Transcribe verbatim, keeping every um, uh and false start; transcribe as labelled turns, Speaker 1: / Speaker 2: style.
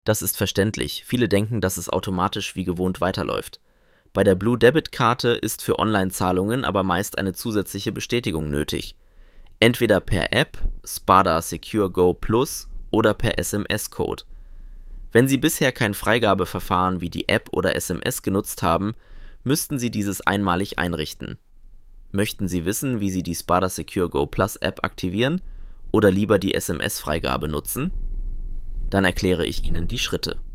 Speaker 1: Das ist verständlich. Viele denken, dass es automatisch wie gewohnt weiterläuft. Bei der Blue Debit Karte ist für Online-Zahlungen aber meist eine zusätzliche Bestätigung nötig. Entweder per App, Spada Secure Go Plus oder per S M S-Code. Wenn Sie bisher kein Freigabeverfahren wie die App oder S M S genutzt haben, müssten Sie dieses einmalig einrichten. Möchten Sie wissen, wie Sie die Spada Secure Go Plus App aktivieren oder lieber die S M S-Freigabe nutzen? Dann erkläre ich Ihnen die Schritte.